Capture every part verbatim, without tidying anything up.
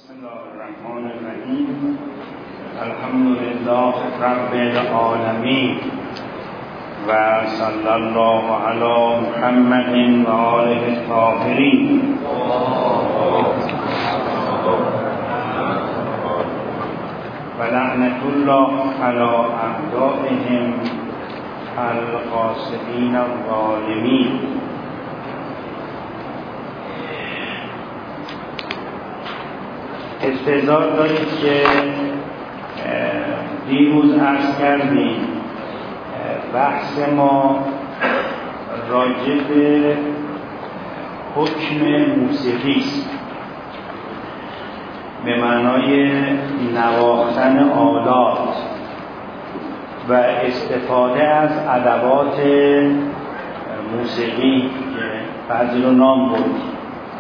بسم الله الرحمن الرحیم. الحمد لله رب العالمین و صلی الله علی محمد و آله الطاهرین. و لعنت الله علی اعدائهم القاصدین الظالمین. استعداد دارید که دیروز عرض کردیم بحث ما راجع به حکم موسیقی است، به معنای نواختن آلات و استفاده از ادوات موسیقی که بعضی رو نام بردیم.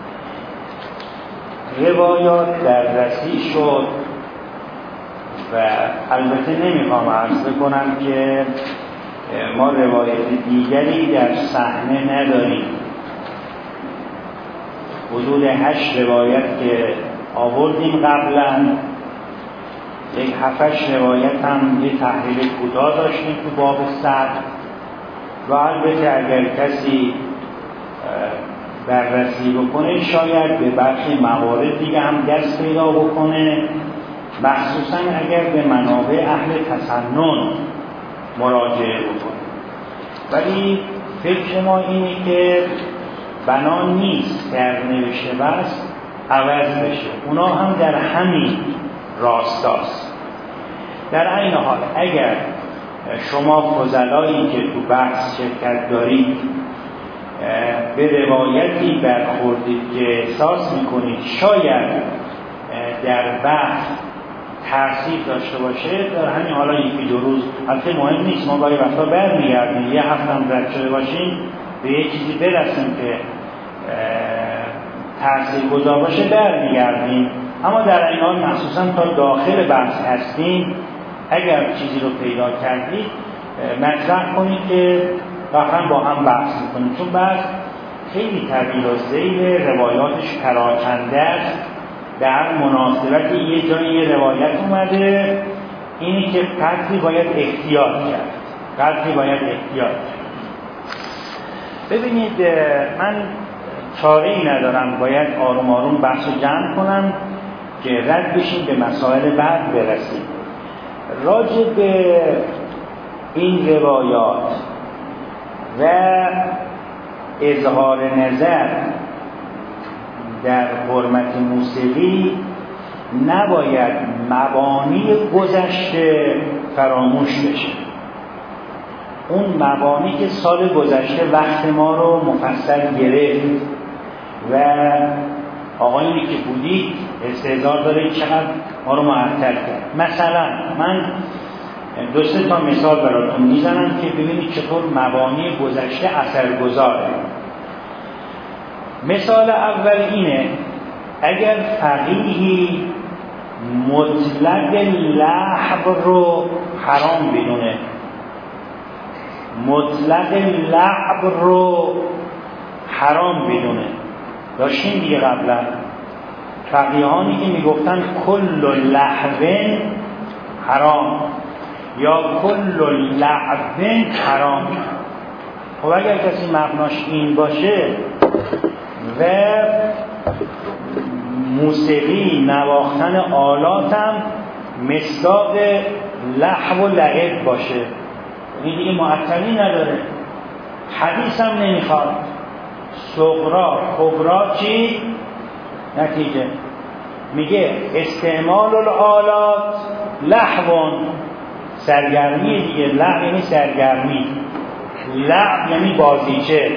روایات دررسی شد و البته نمیخوام عرض کنم که ما روایت دیگری در صحنه نداریم. حدود هشت روایت که آوردیم قبلا، یک هفتش روایت هم یه تحلیل کوتاه داشتیم تو باب صد و البته اگر کسی بررسی بکنه شاید به برخی موارد دیگه هم دست پیدا بکنه، مخصوصا اگر به منابع اهل تسنن مراجعه بکنه. ولی فکر ما اینه که بنا نیست در نوشته بس عوض بشه، اونا هم در همین راستاست. در عین حال اگر شما فضلایی که تو بحث شرکت دارید به روایتی برخوردید که احساس میکنید شاید در بحث تأثیر داشته باشه، در همین حالا یکی دو روز، البته مهم نیست، ما برای وقتا برمیگردیم، یه هفته هم رد شده باشیم به یه چیزی برسیم که تأثیر گذار باشه برمیگردیم. اما در این حال مخصوصا تا داخل بحث هستیم، اگر چیزی رو پیدا کردید مطرح کنید که واقعا با هم بحث میکنیم، چون بحث خیلی طویل و ذیل، روایاتش پراکنده است. در مناسبت یه جایی یه روایت اومده اینی که قدری باید احتیاط کرد، قدری باید احتیاط کرد. ببینید من چاره‌ای ندارم، باید آروم آروم بحث رو جمع کنم که رد بشیم به مسائل بعد برسیم. راجع به این روایات و اظهار نظر در حرمت موسیقی نباید مبانی گذشته فراموش بشه. اون مبانی که سال گذشته وقت ما رو مفصل گرفت و آقایونی که بودید استعداد داره چقدر ما رو معطل کرد. مثلا من دو سه تا مثال براتون میزنم که ببینید چطور مبانی گذشته اثرگذاره. مثال اول اینه، اگر فقیهی مطلق لحو رو حرام بدونه، مطلق لحو رو حرام بدونه، داشتیم دیگه قبلا فقیهانی که میگفتن کل لحو حرام یا کل لعب حرام. خب اگر کسی مبناش این باشه و موسیقی نواختن آلاتم مصداق لحو و لعب باشه، این دیگه معطلی نداره، حدیث هم نمیخواد. صغرا کبرا چی؟ نتیجه میگه استعمال الآلات لحون، سرگرمی دیگه. لعب یعنی سرگرمی، لعب یعنی بازیچه.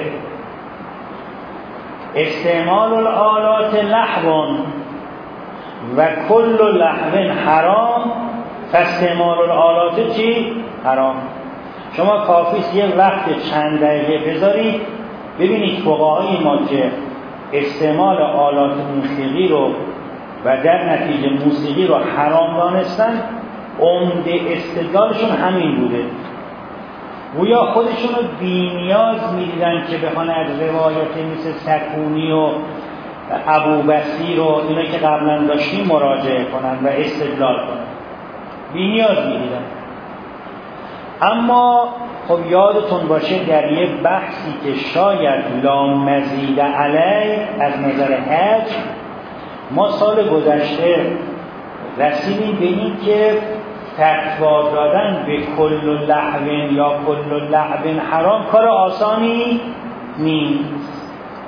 استعمال الآلات لحون و کل لحو حرام، فاستعمال الآلات چی؟ حرام. شما کافیست یه وقت چند دقیقه بذارید ببینید فقهای ما که استعمال آلات موسیقی رو و در نتیجه موسیقی رو حرام دانستن، عمده استدلالشون همین بوده. گویا خودشون رو بی‌نیاز می‌دیدن که بخوان از روایات مثل سکونی و ابو بصیر و اینا که قبلا داشتیم مراجعه کنن و استدلال کنن، بی نیاز می‌دیدن. اما خب یادتون باشه در یه بحثی که شاید لا مزید علی از نظر حج، ما سال گذشته رسیدیم به این که فتوا دادن به کل لعب یا کل لعب حرام کار آسانی نیست.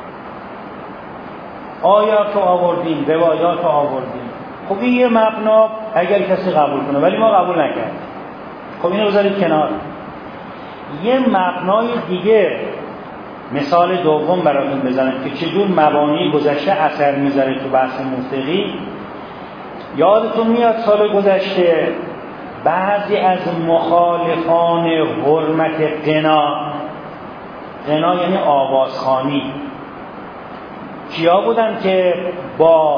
آیات رو آوردیم، روایات رو آوردیم. خب این یه مبنا اگر کسی قبول کنه، ولی ما قبول نکردیم. خب اینو بذارید کنار. یه مبنای دیگه مثال دوم براتون بزنم که چجور مبانی گذشته اثر میذاره تو بحث موسیقی. یادتون میاد سال گذشته بعضی از مخالفان حرمت غنا، غنا یعنی آوازخوانی، کیا بودن که با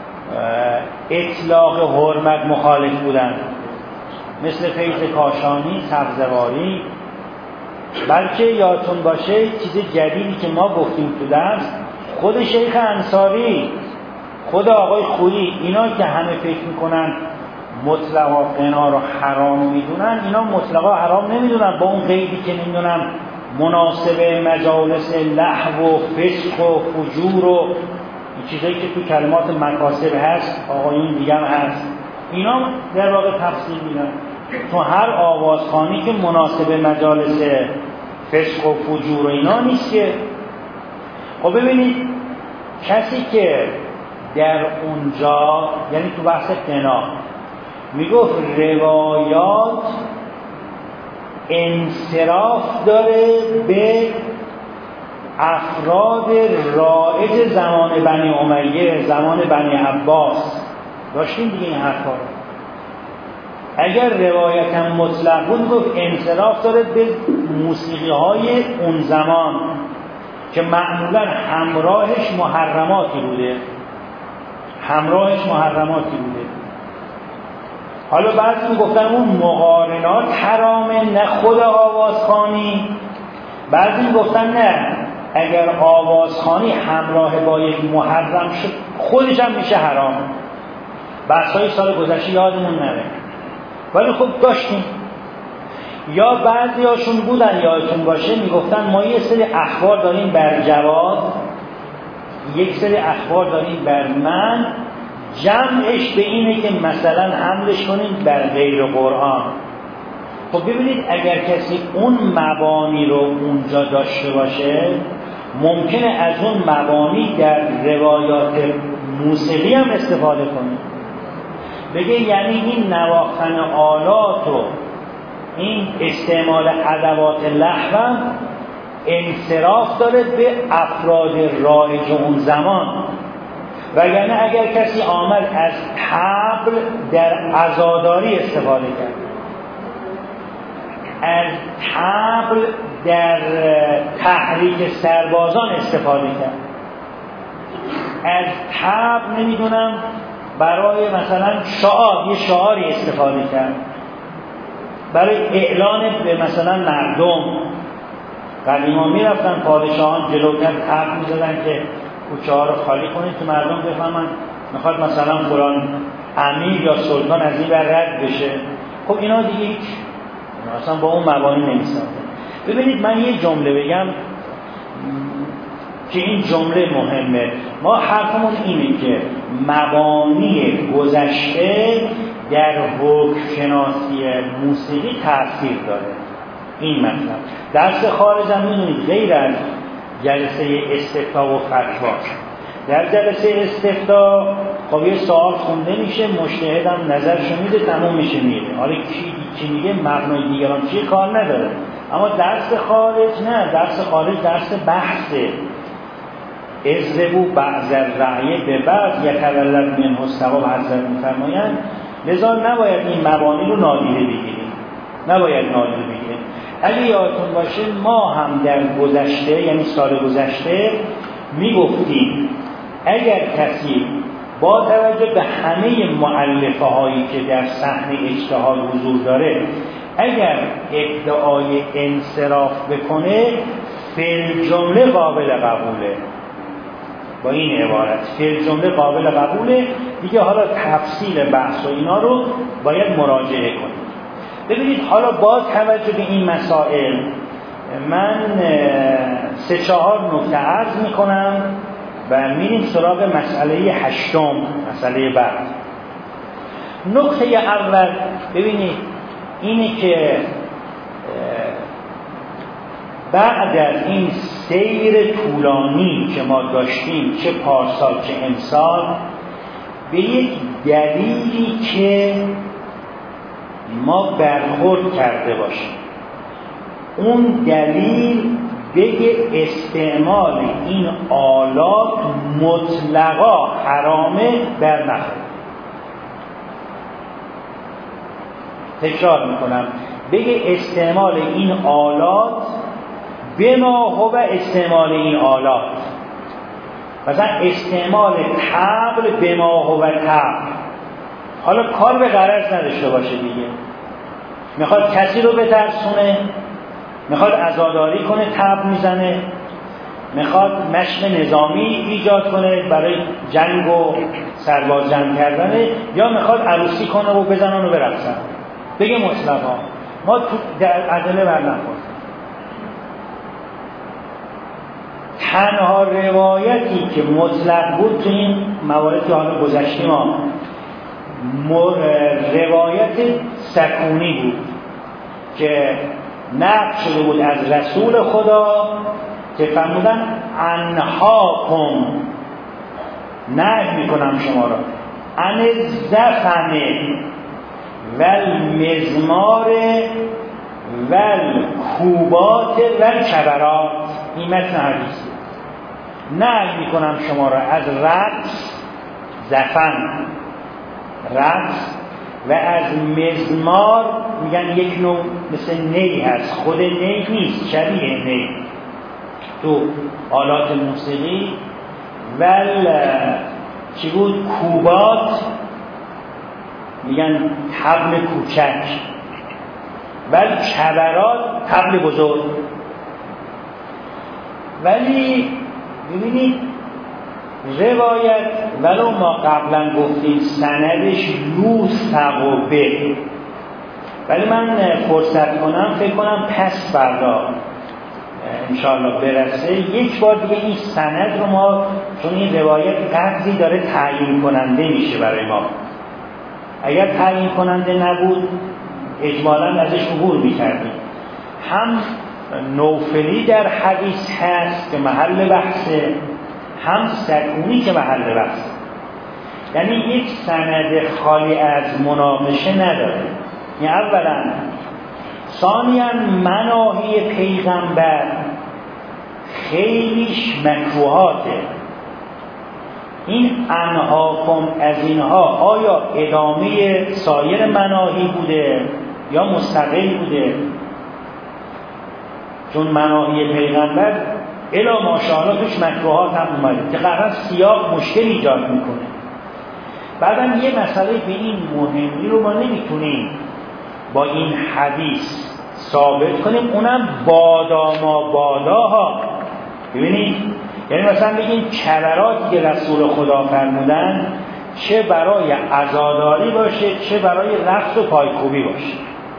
اطلاق حرمت مخالف بودن؟ مثل فیض کاشانی، سبزواری. بلکه یادتون باشه چیز جدیدی که ما گفتیم تو درس، خود شیخ انصاری، خود آقای خویی، اینا که همه فکر میکنن مطلقا غنا رو حرام میدونن، اینا مطلقا حرام نمیدونن، با اون قیدی که نمیدونن مناسبه مجالس لهو و فسق و فجور و این چیزایی که تو کلمات مکاسب هست، آقایون دیگه هم هست، اینا در واقع تفسیر میدن. تو هر آوازخوانی که مناسبه مجالس فسق و فجور و اینا نیست که. خب ببینید کسی که در اونجا، یعنی تو بحث غنا، میگفت روایات انصراف داره به افراد رایج زمان بنی امیه، زمان بنی عباس، داشتیم دیگه این حرفا رو. اگر روایت هم مطلق بود گفت انصراف داره به موسیقی های اون زمان که معمولا همراهش محرماتی بوده، همراهش محرماتی بوده. حالا بعضی گفتن اون مقارنات حرامه، نه خود آوازخوانی. بعضی گفتن نه، اگر آوازخوانی همراه با یک محرم شد خودش هم میشه حرام. بحثای سال گذشته یادمون نره، ولی خب داشتیم. یا بعضی هاشون بودن یادتون باشه میگفتن ما یه سری اخبار داریم بر جواز، یک سری اخبار داریم بر من، جمعش به اینه که مثلا حملش کنیم بر غیر قرآن. خب ببینید اگر کسی اون مبانی رو اونجا داشته باشه، ممکنه از اون مبانی در روایات موسیقی هم استفاده کنه. بگه یعنی این نواختن آلات و این استعمال ادوات لهو انصراف داره به افراد رایج اون زمان. وگرنه اگر کسی آمد از طبل در عزاداری استفاده کرد، از طبل در تحریک سربازان استفاده کرد، از طبل نمیدونم برای مثلا شعار، یه شعاری استفاده کرد برای اعلان به مثلا مردم. قدیما میرفتن پادشاهان جلوتر طبل میزدن که کوچه ها رو خالی کنید که مردم بفهمن میخواد مثلا فلان امیر یا سلطان از این بر رد بشه. خب اینا دیگه هیچ اصلا با اون مبانی نمیسازه. ببینید من یه جمله بگم که این جمله مهمه. ما حرفمون اینه که مبانی گذشته در حکم شناسی موسیقی تأثیر داره. این مطلب درس خارج هم میدونید غیر از جلسه استفتاء و فتوا، در جلسه استفتاء خب یه سوال خونده میشه، مجتهد هم نظرشو میده، تموم میشه میره. حالا کی چی میگه مبنای دیگران چی کار نداره. اما درس خارج نه، درس خارج درس بحثه. اضربوا بعض الرعیه به بعض یتولد منه الثواب حضرت میفرمایند. لذا نباید این مبانی رو نادیده بگیریم، نباید نادیده بگیریم. اگه یادتون باشه ما هم در گذشته، یعنی سال گذشته میگفتیم اگر کسی با توجه به همه مؤلفه هایی که در صحنه اجتهاد حضور داره اگر ادعای انصراف بکنه فی الجمله قابل قبوله. با این عبارت فی جمله قابل قبوله دیگه. حالا تفصیل بحث و اینا رو باید مراجعه کنید. ببینید حالا با توجه به این مسائل من سه چهار نکته عرض میکنم و میریم سراغ مسئله هشتم، مسئله بعد. نکته اول ببینید اینه که بعد از این سیر طولانی که ما داشتیم چه پارسال چه امسال به یک دلیلی که ما برخورد کرده باشیم، اون دلیل بگه استعمال این آلات مطلقا حرامه در نخل. تکرار میکنم، بگه استعمال این آلات به ما هو استعمال این آلات. مثلا استعمال طبل به ما هو طبل، حالا کار به غرض نداشته باشه دیگه، میخواد کسی رو بترسونه، میخواد عزاداری کنه طبل میزنه، میخواد مشق نظامی ایجاد کنه برای جنگ و سرباز جمع کردنه، یا میخواد عروسی کنه و بزنن و برقصن. بگه مطلقا ما تو در عدله برنخورد. تنها روایتی که مطلق بود تو این موارد که حالا گذشته ما روایت سکونی بود که نقل شده بود از رسول خدا که فرمودن انهاکم، نهی میکنم شما را، عن الزفن والمزمار والکوبات والکبرات. این متن حدیثی. نهی میکنم شما را از رقص، زفن رقص، و از مزمار، میگن یک نوع مثل نی هست، خود نی نیست، شبیه نی تو آلات موسیقی. ول چی بود؟ کوبات، میگن طبل کوچک. ول کبرات، طبل بزرگ. ولی ببینید روایت ولو ما قبلا گفتیم سندش یوثق به، ولی من فرصت کنم فکر کنم پس فردا انشاءالله برسه یک بار دیگه این سند رو ما، چون این روایت قدری داره تعیین کننده میشه برای ما، اگر تعیین کننده نبود اجمالا ازش عبور میکردیم. هم نوفلی در حدیث هست که محل بحثه، هم سکونی که محل بحثه، یعنی یک سند خالی از مناقشه نداره. یعنی اولا ثانیاً مناهی پیغمبر خیلیش مکروهاته. این انهاکم از اینها آیا ادامه سایر مناهی بوده یا مستقل بوده؟ چون مناهی پیغمبر الا ماشاءالله توش مکروهات هم اومده که قرار سیاق مشکل ایجاد میکنه. بعدم یه مسئله به این مهمی رو ما نمیتونیم با این حدیث ثابت کنیم، اونم بادا ما بالاها. ببینید یعنی مثلا بگیم کبراتی که رسول خدا فرمودن چه برای عزاداری باشه چه برای رقص و پایکوبی باشه،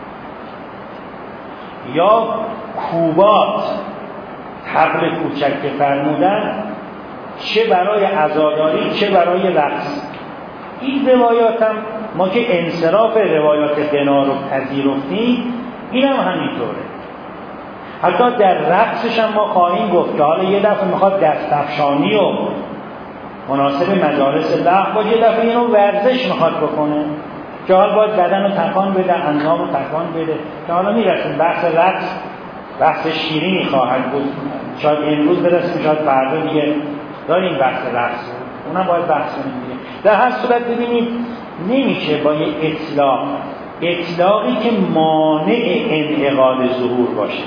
یا کوبات طبل کوچک که فرمودن چه برای عزاداری چه برای رقص. این روایات هم ما که انصراف روایات غنا رو پذیرفتیم این هم همینطوره. حتی در رقصش هم ما خواهیم گفت که حالا یه دفعه میخواد دستفشانی و مناسب مجالس لغو باشه، یه دفعه اینو ورزش میخواد بکنه که حالا باید بدن رو تکان بده، اندام رو تکان بده، که حالا میرسیم بحث رقص بحث شیرینی خواهد بود، شاید امروز برسیم شاید فردا دیگه داریم بحث رقص، اونم باید بحث کنیم دیگه. در هر صورت ببینید نمیشه با یه اطلاق اطلاقی که مانع انعقاد ظهور باشه،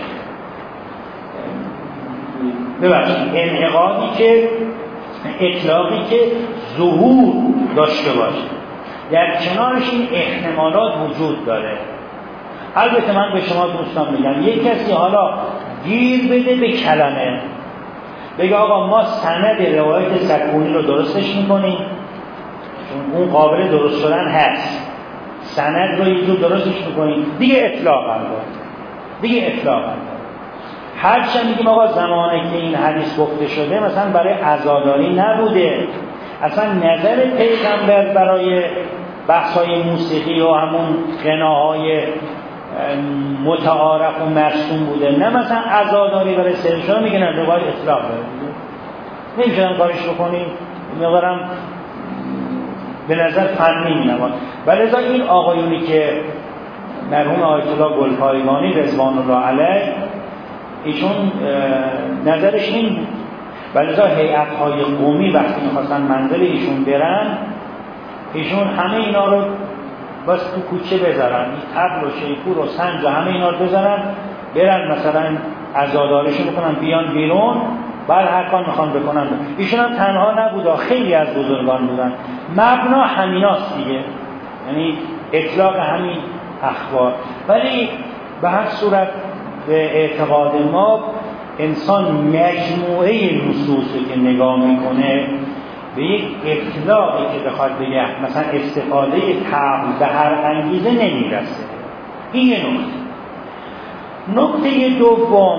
ببخشید انعقادی که اطلاقی که ظهور داشته باشه، در کنارش این احتمالات وجود داره. البته من به شما دوستان میگم یک کسی حالا گیر بده به کلمه، بگه آقا ما سند روایت سکونی رو درستش میکنیم، چون اون قابل درست شدن هست، سند رو یه جور درستش میکنیم، دیگه اطلاق هم داره، دیگه اطلاق هم داره. هرچند میگیم آقا زمانی که این حدیث گفته شده مثلا برای عزاداری نبوده، اصلا نظر پیغمبر برای بحث‌های موسیقی و همون غناهای متعارف و مرسوم بوده، نه مثلا عزاداری برای سرشان میگن روایت اطلاق داره، نمیشونم کارش بکنیم. میگم به نظر فنی مینواد. ولذا این آقایونی که مرحوم آیت الله گلپایگانی رضوان الله علیه ایشون نظرش این بود، ولذا هیئت‌های قومی وقتی می‌خواستن منزل ایشون برن، ایشون همه اینا رو بس تو کوچه بذارن، این طبل و شیپور و سنج و همه اینا رو بذارن، برن مثلا عزاداریشون بکنن بیان بیرون، بعد هر کار میخوان بکنن. ایشون هم تنها نبود، خیلی از بزرگان بودن. مبنا همیناست دیگه، یعنی اطلاق همین اخبار. ولی به هر صورت به اعتقاد ما انسان مجموعه نصوصی که نگاه میکنه به یک اطلاقی که بخواد بگه مثلا استفاده طبع به هر انگیزه نمیرسه. این یه نکته. نکته دوم،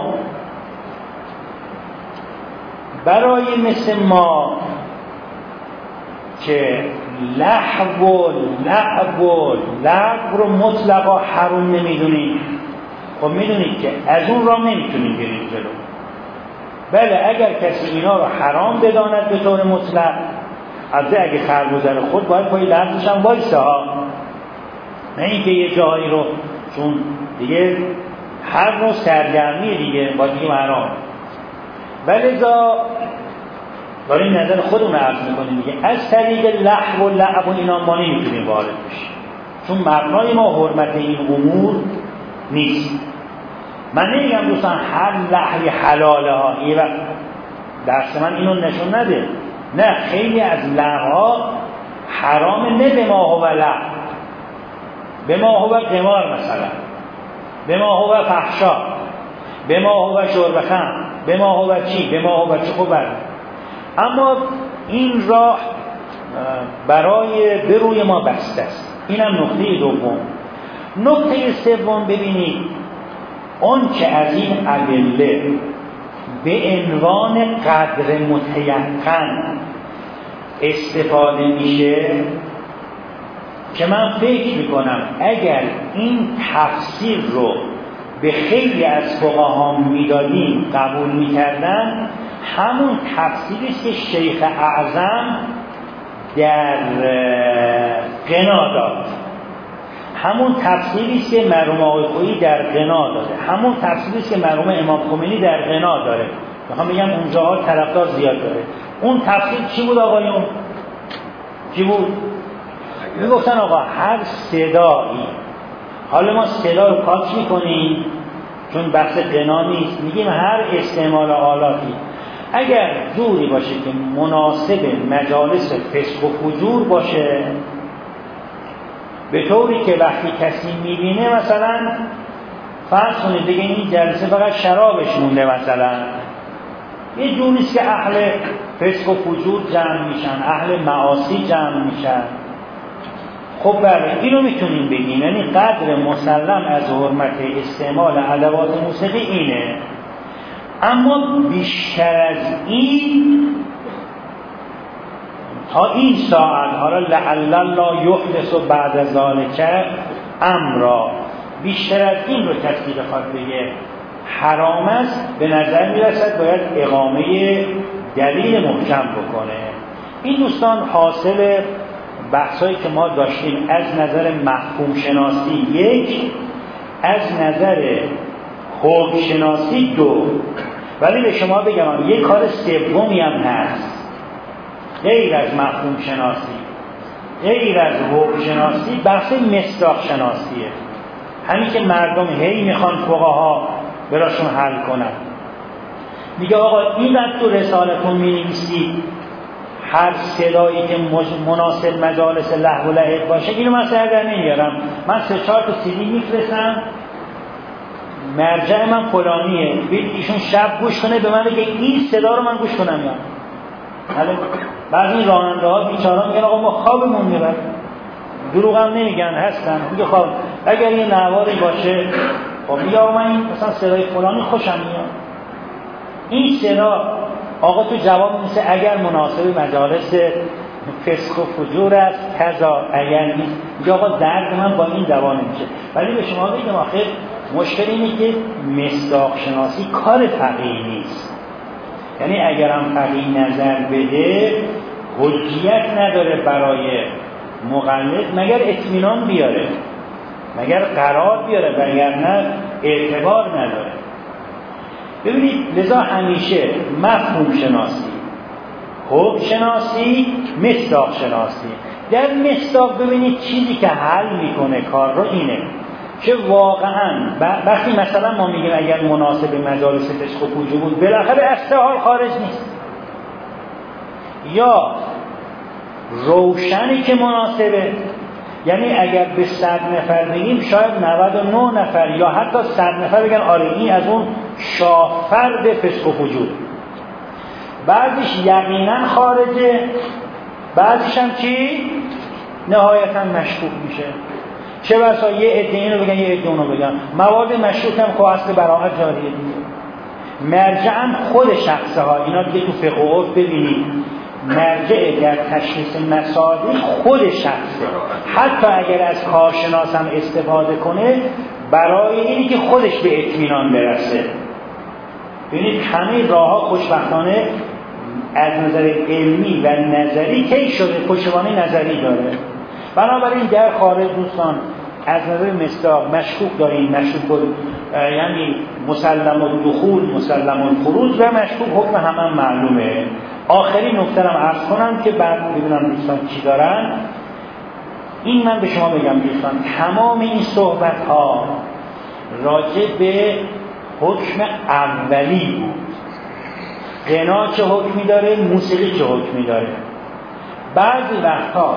برای مثل ما که لهو و لعب و لعب رو مطلقا حرام نمیدونیم، خب میدونید که از اون را نمیتونیم بریم جلو. بله اگر کسی اینا رو حرام بداند به طور مطلق، البته اگه خرگذر خود باید پای لحظش هم وایسه ها، نه اینکه یه جایی رو، چون دیگه هر نوع سرگرمی دیگه با دیگه حرام. ولذا داریم نظر خودمون عرض میکنیم دیگه، از طریق لهو و لعب و اینا ما نمیتونیم وارد بشیم، چون مبنای ما حرمت این امور نیست. من نمیگم دوستان هر لحوی حلاله ها، یه وقت درس من اینو نشون نده، نه خیلی از لحوها حرام، نه به ما هو لحو، به ما هو قمار مثلا، به ما هو فحشا، به ما هو شرب خمر، به ما هو چی، به ما هو چی خوبه. اما این راه برای بروی ما بسته است. اینم نکته دوم. نکته سوم، ببینید اون که از این ادله به عنوان قدر متیقن استفاده میشه، که من فکر میکنم اگر این تفسیر رو به خیلی از فقها میدادیم قبول میکردن، همون تفسیری است که شیخ اعظم در غنا داد، همون تفسیری است که مرحوم آقای خویی در غنا داده، همون تفسیری است که مرحوم امام خمینی در غنا داره. میخوام بگم اونجاها طرفدار زیاد داره. اون تفسیر چی بود آقایون؟ چی بود؟ میگفتن آقا هر صدایی، حالا ما صدا رو کاچ میکنیم چون بحث غنا نیست، میگیم هر استعمال آلاتی اگر جوری باشه که مناسب مجالس فسق و فجور باشه، به طوری که وقتی کسی میبینه مثلا فرض کنید دیگه این جلسه فقط شرابش مونده، مثلا یه جوریست که اهل فسق و فجور جمع میشن، اهل معاصی جمع میشن، خب بله اینو میتونیم بگیم، یعنی قدر مسلم از حرمت استعمال ادوات موسیقی اینه. اما بیشتر از این تا این ساعت، حالا لعل الله یحدث بعد ذلک امرا، بیشتر از این رو کسی بخواد بگه حرام است، به نظر میرسد باید اقامه دلیل محکم بکنه. این دوستان حاصل بحثایی که ما داشتیم از نظر مفهوم شناسی یک، از نظر حکم شناسی دو. ولی به شما بگم یک کار سومی هم هست غیر از مفهوم شناسی، غیر از حکم شناسی، بحث مصداق شناسیه، همین که مردم هی میخوان فقها براشون حل کنن. میگه آقا این وقت تو رسالتون مینویسید هر صدایی که مناسب مجالس لهو و لعب باشه، اینو من سر در نمیارم، من سه چهار تا سی دی میفرستم مرجع من فلانیه، بید ایشون شب گوش کنه به من بگه این صدا رو من گوش کنم یا حالا بعضی این راننده ها بیچارا میگن آقا ما خوابمون میبره، دروغ هم نمیگن هستن، میگه خواب اگر یه نواری باشه خب میگه آقا من این مثلا صدای فلانی خوشم میاد، این صدا آقا تو جواب میسه اگر مناسب مجالس فسق و فجور است کذا، اگر نیست میگه آقا درد من با این دوا نمیشه. ولی به شما بگم آخه مشکل اینه که مصداق شناسی کار فقیه نیست، یعنی اگرم فقیه نظر بده حجیت نداره برای مقلد مگر اطمینان بیاره، مگر قرار بیاره، وگرنه اعتبار نداره. ببینید لذا همیشه مفهوم شناسی، حکم شناسی، مصداق شناسی. در مصداق ببینید چیزی که حل میکنه کار رو اینه که واقعا وقتی مثلا ما میگیم اگر مناسب مجالس فسق و فجور بود بالاخره از سه حال خارج نیست، یا روشنی که مناسبه، یعنی اگر به صد نفر بگیم شاید نود و نه نفر یا حتی صد نفر بگن آره این از اون شاه فرد فسق و فجور، بعضیش یقینا خارجه، بعضیش هم چی؟ نهایتا مشکوک میشه. چه بسا یه عده اینو بگن یه عده اونو بگن، مواد مشکوک هم خب اصل براءت جاریه دیگه. مرجعم خود شخصه ها، اینا دیگه تو فقه و عرف ببینید مرجع در تشخیص مصادیق خود شخصه، حتی اگر از کارشناس هم استفاده کنه برای اینی که خودش به اطمینان برسه. ببینید همه راه ها خوشبختانه از نظر علمی و نظری کی شده، پشتوانه نظری داره. بنابراین در خارج دوستان از نظر مصداق مشکوک داریم، مشکوک یعنی مسلم الدخول، مسلم الخروج و مشکوک حکم هم, هم معلومه. آخرین نکته رو عرض کنم که بعد ببینم دوستان چی دارن. این من به شما بگم دوستان تمام این صحبت ها راجع به حکم اولی بود. غنا چه حکمی داره، موسیقی چه حکمی داره. بعضی وقتا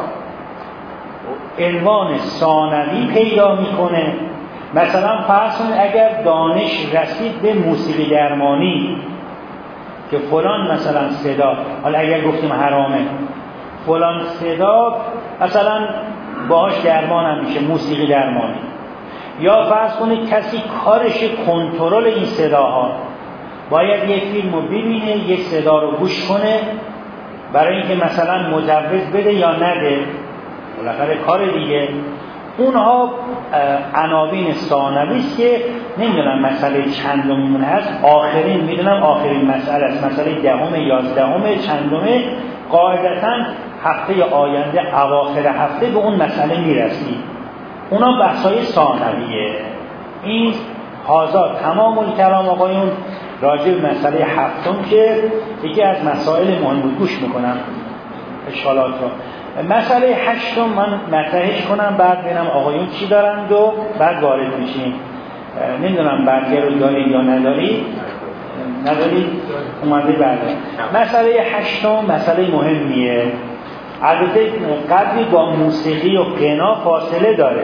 عنوان ثانوی پیدا میکنه، مثلا فرض کنید اگر دانش رسید به موسیقی درمانی که فلان مثلا صدا، حالا اگر گفتیم حرامه، فلان صدا مثلا باهاش درمان هم میشه، موسیقی درمانی. یا فرض کنید کسی کارش کنترل این صداها، باید یک فیلم رو ببینه، یک صدا رو گوش کنه برای اینکه مثلا مجوز بده یا نده، بالاخره کار دیگه. اونها عناوین ثانوی است که نمیدونم مسئله چندمون هست، آخرین میدونم آخرین مسئله است، مسئله دهم، یازدهم، چندمه. قاعدتا هفته آینده اواخر هفته به اون مسئله میرسیم. اونا بحثای ثانویه. این هازا تمام الکلام آقایون راجع به مسئله هفتم که یکی از مسائل مهم بود، گوش میکنم اشکالات رو. مسئله هشتم من مطرحش کنم، بعد ببینم آقایون چی دارند و بعد وارد میشیم. نمیدونم برگه رو دارید یا ندارید. ندارید؟ اومده بعده. مسئله هشتم مسئله مهمیه. البته قدری با موسیقی و غنا فاصله داره.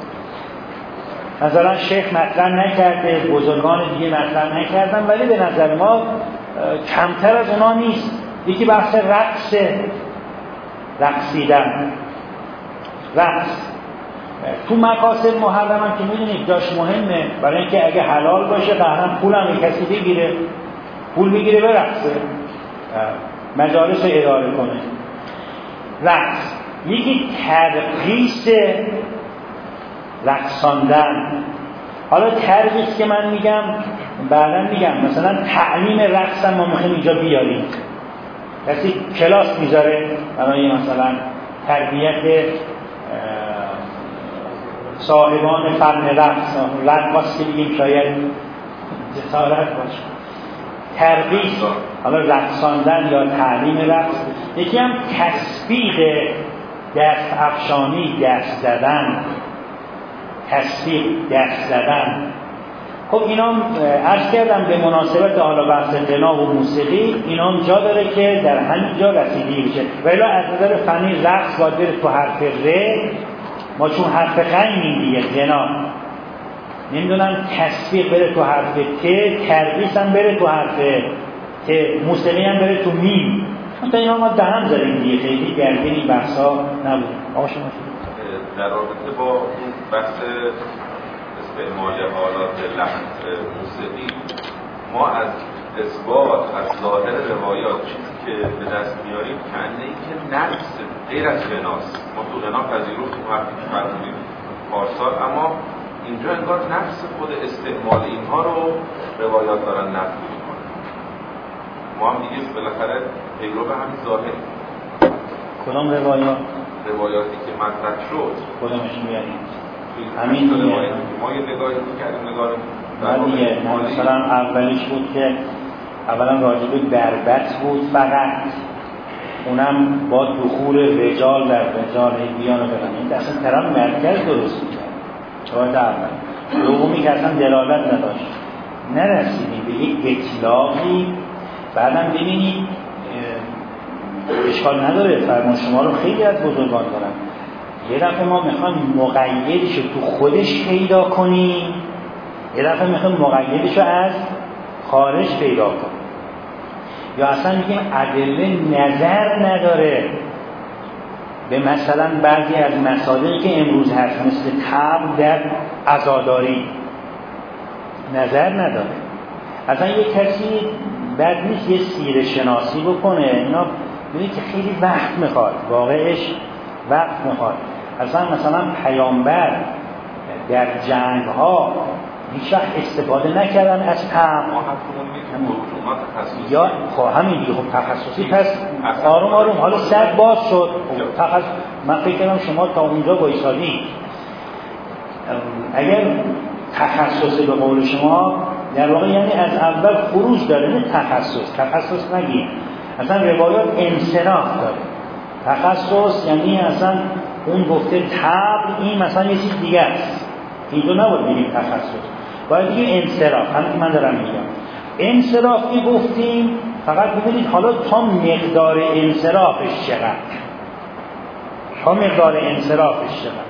مثلا شیخ مطرح نکرده، بزرگان دیگه مطرح نکردن، ولی به نظر ما کمتر از اونا نیست. یکی بحث رقصه، رقصیدن، رقص تو مقاصد محرم هم که میدونید جاش مهمه، برای اینکه اگه حلال باشه قهرم پول هم کسی بگیره، پول بگیره برقصه، مجالس رو اداره کنه. رقص. یکی ترقیص، رقصاندن. حالا ترقیص که من میگم بعدا میگم، مثلا تعلیم رقص هم ما میخوایم اینجا بیاریم، کسی کلاس میذاره برای مثلا تربیت صاحبان فن رقص، رقص که بگیم شاید جسارت باشه. ترقیص، حالا رقصاندن یا تعلیم رقص. یکی هم تسبیح، دست افشانی، دست زدن، تسبیح، دست زدن. خب اینا عرض کردم به مناسبت حالا بحث غنا و موسیقی، اینا جا داره که در همین جا رسیدگی بشه. ولی از نظر فنی رقص باید بره تو حرف ر، ما چون حرف غینیم دیگه، غنا نمیدونم تصویر بره تو حرف ت، تربیس هم بره تو حرف ت، موسیقی هم بره تو میم. مثلا اینا ما دهم زدیم دیگه، خیلی درگیر این بحثا نبود. آقا شما در رابطه با اون بحث استعمال آلات لحن موسیقی، ما از اثبات از ظاهر روایات چیزی که به دست میاریم کنده این که نقص غیر از غناست. ما تو غنا پذیرفتیم وقتی که فرمودیم پارسال، اما اینجا انگار نقص خود استعمال اینها رو روایات دارن نقد میکنن. ما هم دیگه بالاخره پیرو به همین ظاهر. کدام روایات؟ روایاتی که مطرح شد کدامش میاریم؟ همین روایت ما یه نگاهی کردیم، نگاه دیگه مثلا اولیش بود که اولا راجبه بربط بود فقط، اونم با دخول رجال در رجال بیان و برن، این اصلا ترام مرکز درست میکرد شاید اول. دومی که اصلا دلالت نداشت، نرسیدیم به یک اطلاقی. بعدم ببینید اشکال نداره، فرمان شما رو خیلی از بزرگان دارن، یه دفعه ما میخوایم مقیدش تو خودش پیدا کنیم، یه دفعه میخوایم مقیدش از خارج پیدا کنیم، یا اصلا میگیم ادله نظر نداره به مثلا بعضی از مسائلی که امروز هست مثل طبع در عزاداری نظر نداره. اصلا یه کسی بد نیست یه سیره شناسی بکنه، اینا ببینید که خیلی وقت میخواد، واقعش وقت میخواد. اصلا مثلا پیامبر در جنگ ها هیچ وقت استفاده نکردن از طعم یا خب همین دیگه. خب تخصصی پس آروم آروم حالا سد باز شد. تخصص من فکر کردم شما تا اونجا وایسادی. اگر تخصصی به قول شما در واقع یعنی از اول خروج داره، نه تخصص. تخصص نگید، اصلا روایات انصراف داره. تخصص یعنی اصلا اون گفته طبع این مثلا یه چیز دیگه است، اینجا نباید بگیم تخصص، باید بگیم انصراف. همین که من دارم میگم انصرافی گفتیم، فقط ببینید حالا تا مقدار انصرافش چقدر، تا مقدار انصرافش چقدر.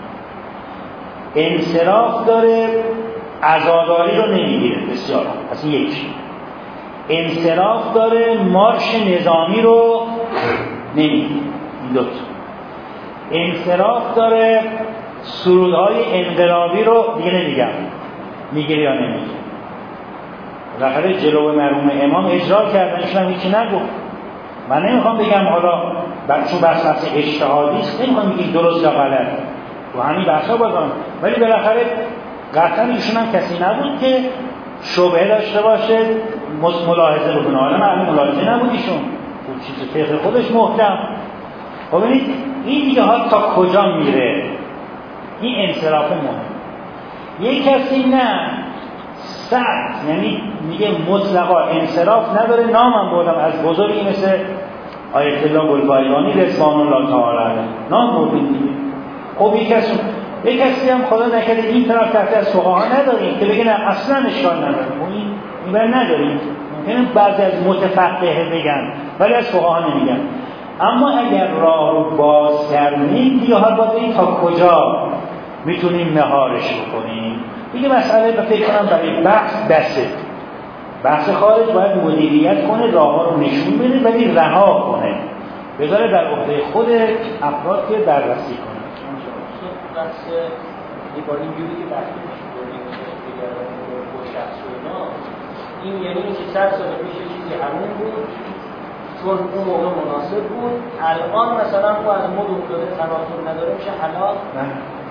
انصراف داره عزاداری رو نمیگیره، بسیار پس یک. انصراف داره مارش نظامی رو نمیگیره، این دوتا. انصراف داره سرودهای انقلابی رو دیگه نمیگم میگیره یا نمیگیره. بالاخره جلو مرحوم امام اجرا کردنش هم هیچی نگو. من نمیخوام بگم حالا چون بحث بحث اجتهادی است نمیخوام بگم درست یا غلط و همین بحثا بازم، ولی بالاخره قطعا ایشون هم کسی نبود که شبهه داشته باشه ملاحظه بکنه. حالا معلوم ملاحظه نبود ایشون، اون چیز فقه خودش محکم. خب ببینید این دیگه ها تا کجا میره، این انصراف مهم. یک کسی نه سخت، یعنی میگه مطلقا انصراف نداره. نامم بردم از بزرگی مثل آیت الله گلپایگانی رضوان الله تعالی نام بردیم دیگه. خب یک کسی یک کسی هم خدا نکرده این طرف تحت از فقها نداریم که بگه نه اصلا اشکال نداره، این این بر نداریم. ممکنه بعضی از متفقه بگن ولی از فقها نمیگن. اما اگر راه رو باز کردیم دیگه حال باید این تا کجا میتونیم مهارش بکنیم دیگه. مسئله به فکر کنم برای بحث بسه، بحث خارج باید مدیریت کنه، راه ها رو نشون بده ولی رها کنه، بذاره در عهده خود افراد که بررسی کنه. بحث دیوار اینجوری که بحث میشه با شخص و اینا، این یعنی اینکه صد سال پیش چیزی همون بود چون اون موقع مناسب بود، الان مثلا او از مد افتاده تناسب نداره میشه حلال؟ نه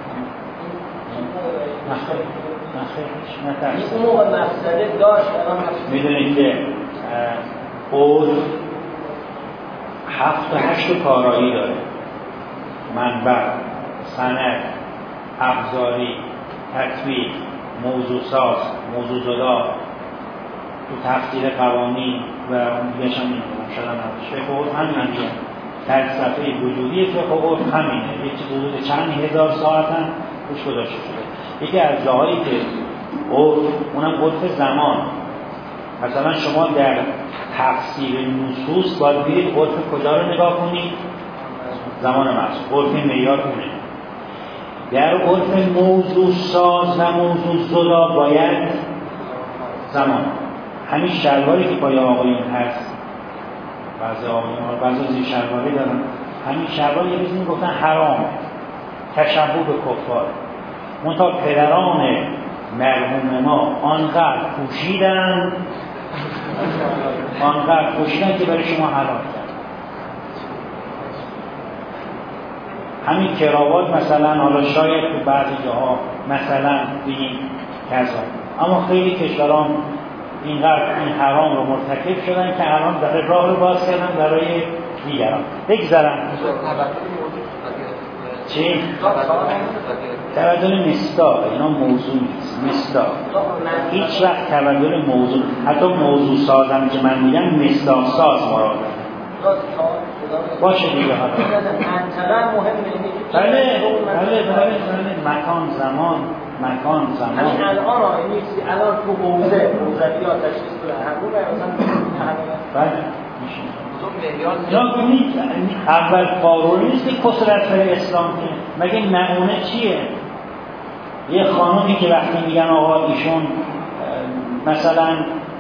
نخیر نخیر این اون موقع مفسده داشت الان مفسده. میدونید که عرف هفت و هشت کارایی داره: منبع، سند، ابزاری، تطبیق، موضوع ساز، موضوع زدا، تو تفسیر قوانین و اون دیگه هم میدونم شدن همش فقه عرف همین دیگه. فلسفه وجودی فقه عرف همینه، یه چیز حدود چند هزار ساعت هم روش گذاشته شده. یکی از جاهایی که عرف، اونم عرف زمان، مثلا شما در تفسیر نصوص باید برید عرف کجا رو نگاه کنید؟ زمان محسوب. عرف معیار اونه. در عرف موضوع ساز و موضوع زدا باید زمان. همین شلواری که پای آقایون هست، بعضی آقایون ها بعضی زیر شلواری دارن، همین شلوار یه روزی میگفتن حرام، تشبه به کفار. منتها پدران مرحوم ما آنقدر پوشیدن آنقدر پوشیدن که برای شما حلال کرد. همین کراوات مثلا، حالا شاید تو بعضی جاها مثلا بگیم کذا، اما خیلی کشوران اینقدر این حرام رو مرتکب شدن که الان در راه رو باز کردن برای دیگران. بگذارم چی؟ تبدل مصداق، اینا موضوع نیست. مصداق هیچ وقت تبدل موضوع، حتی موضوع سازم که من میگم مصداق ساز مراد باشه دیگه. حالا بله بله بله بله مکان زمان مکان زمان همین الان آقای نیستی، الان تو حوزه حوزوی آتش سوزی همون بله میشه. یا کنید اول قانون نیست که کسرت برای اسلام که مگه معونه چیه؟ یه خانومی که وقتی میگن آقا ایشون مثلا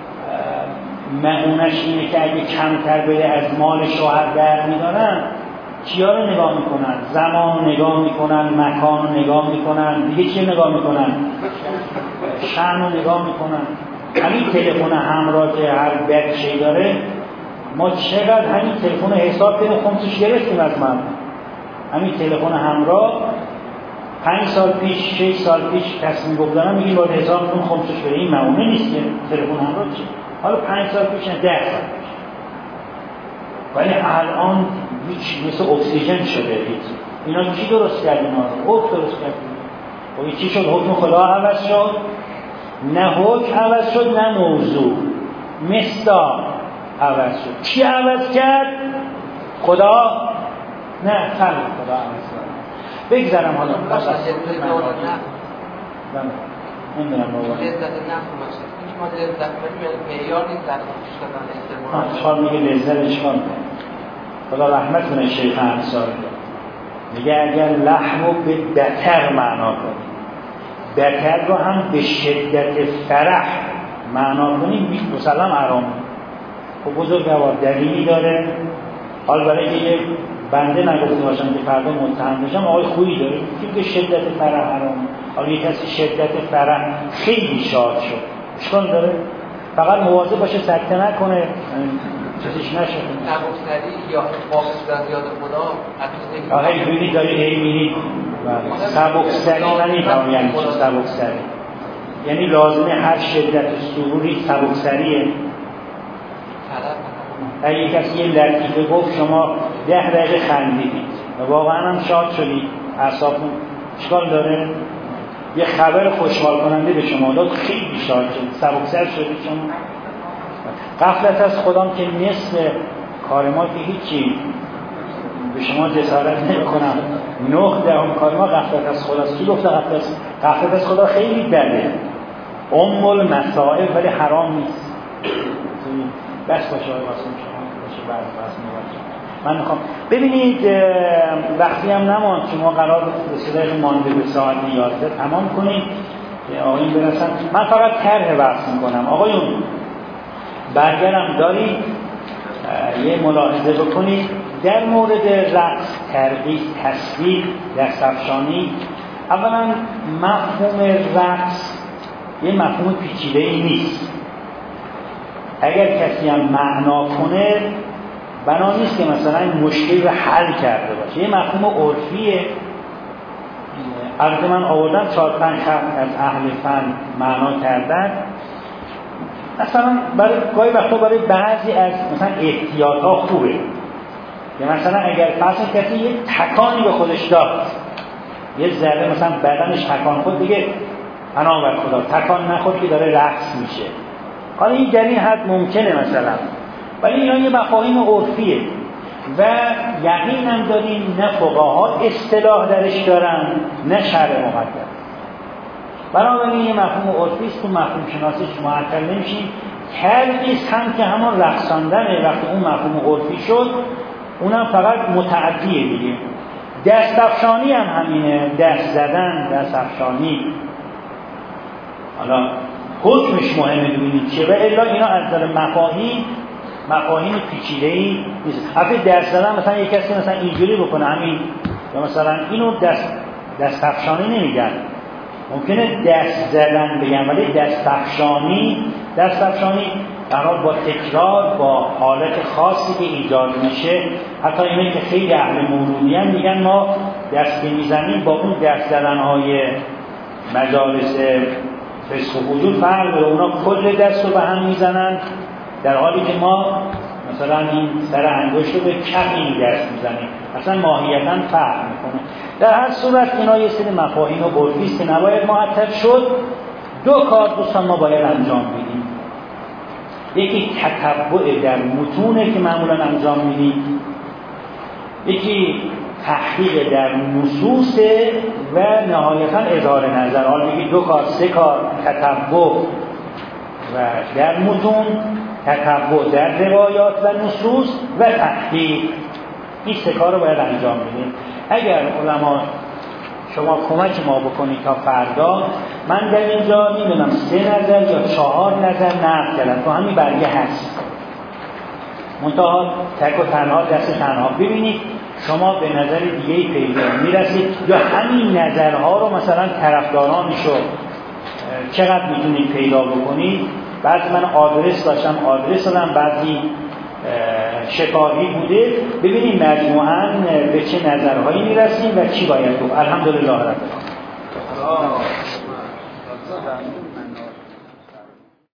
معونش اینه که اگه کمتر بده از مال شوهر در میدارن، چیا رو نگاه میکنن؟ زمان نگاه میکنن، مکان رو نگاه میکنن، دیگه چی نگاه میکنن؟ شأن رو نگاه میکنن. همین تلفن همراه که هر بچه‌ای داره، ما چقدر همین تلفن حساب کنیم خمسش گرفتیم از من. همین تلفن همراه پنج سال پیش شش سال پیش تصمیم گفتم میگیم باید حساب کنیم خمسش بره. این معونه نیست که تلفن همراه چی؟ حالا پنج سال پیش نه ده سال پیش، ولی الان هیچ مثل اکسیژن شده. هیچ اینا چی درست کرد؟ اینا رو حکم درست کرد. و چی شد؟ حکم خدا عوض شد؟ نه حکم عوض شد نه موضوع، مصداق عوض شد. کی عوض کرد؟ خدا؟ نه خلق خدا عوض کرد. بگذارم حالا بس از نمیدونم بابا لذت نفس باشه. هیچ ما لذت بریم معیار نیست در استفاده استعمال. اشغال میگه لذت اشغال کنه. خدا رحمت کنه شیخ انصاری میگه اگر لحم رو به بتر معنا کنی، بتر رو هم به شدت فرح معنا کنی، مسلم حرامه. خب بزرگوار دلیلی داره؟ حال برای که یه بنده نگفته باشم که فردا متهم بشم، آقای خویی داره که به شدت فرح حرامه. حالا یه کسی شدت فرح خیلی شاد شد، اشکال داره؟ فقط مواظب باشه سکته نکنه، چیزیش نشه. سبکسری یا واقف در یاد خدا آقای اینجوری داری هی میری سبکسری من نمی‌فهمم یعنی چی سبکسری. یعنی لازمه هر شدت سروری سبکسریه. اگه کسی یه لطیفه گفت شما ده دقیقه خندیدید و واقعا هم شاد شدید، اعصابتون اشکال داره؟ یه خبر خوشحال کننده به شما داد، خیلی شاد شدید، سبکسر شدید شما. غفلت از خدام که نصف کار ما که هیچی به شما جسارت نمی‌کنم، نه دهم کار ما غفلت از خداست. کی گفته غفلت از غفلت از خدا خیلی بده، ام المصائب، ولی حرام نیست. بس باشه آقای قاسم شما باشه بعد بس می‌باشید. من میخوام ببینید وقتی هم نماند شما قرار به صدای مانده به ساعت یازده تمام کنید که آقایون برسن. من فقط طرح بحث میکنم. آقایون برگرم دارید یه ملاحظه بکنید در مورد رقص، ترقیص، تصویر، دستفشانی. اولا مفهوم رقص یه مفهوم پیچیده‌ای نیست. اگر کسی هم معنا کنه بنا نیست که مثلا مشکل رو حل کرده باشه، یه مفهوم عرفیه. البته من آوردم چهار پنج خط از اهل فن معنا کردن. مثلا برای گاهی وقتا برای بعضی از مثلا احتیاطات خوبه که مثلا اگر فرض کسی یه تکانی به خودش داد، یه ذره مثلا بدنش تکان خود، دیگه پناه بر خدا تکان نخود که داره رقص میشه. حالا این در این حد ممکنه مثلا، ولی اینا یه مفاهیم عرفیه و یقینم داریم نه فقها اصطلاح درش دارن نه شرع مقدس. بنابراین یه مفهوم عرفی است، تو مفهوم شناسیش معطل نمیشیم. ترقیص هم که همون رقصاندنه، وقتی اون مفهوم عرفی شد اونم فقط متعدیه دیگه. دست افشانی هم همینه، دست زدن، دست افشانی. حالا حکمش مهمه ببینید چیه، و الا اینا از نظر مفاهیم مفاهیم پیچیده‌ای نیست. البته دست زدن مثلا یک کسی مثلا اینجوری بکنه همین، یا مثلا اینو دست دست افشانی نمیگن، ممکنه دست زدن بگن، ولی دست افشانی دست افشانی برای با تکرار با حالت خاصی که ایجاد میشه. حتی اینه که خیلی اهل مولودی هم میگن ما دست که میزنیم با اون دست زدن‌های مجالس فسق و فجور فرق داره، اونا کل دست رو به هم میزنن، در حالی که ما مثلا این سر انگشت رو به کف این دست میزنیم، اصلا ماهیتاً فرق میکنه. در هر صورت اینا یه سری مفاهیم و برگیست که نباید معطل شد. دو کار دوستان ما باید انجام بدیم. یکی تتبع در متونه که معمولا انجام میدیم، یکی تحقیق در نصوص و نهایتا اظهار نظر. حالا میگی دو کار سه کار، تتبع و در متون، تتبع در روایات و نصوص و تحقیق. این سه کار رو باید انجام بدیم. اگر علما شما کمک ما بکنید تا فردا، من در اینجا میدونم سه نظر یا چهار نظر نقل کردم، تو همین برگه هست، منتها تک و تنها دست تنها. ببینید شما به نظر دیگه پیدا میرسید، یا همین نظرها رو مثلا طرفدارانشو چقدر میتونید پیدا بکنید. بعضی من آدرس داشتم، آدرس دادم، بعضی شفاهی بوده. ببینید مجموعاً به چه نظرهایی میرسیم و چی باید گفت. الحمدلله رب العالمین.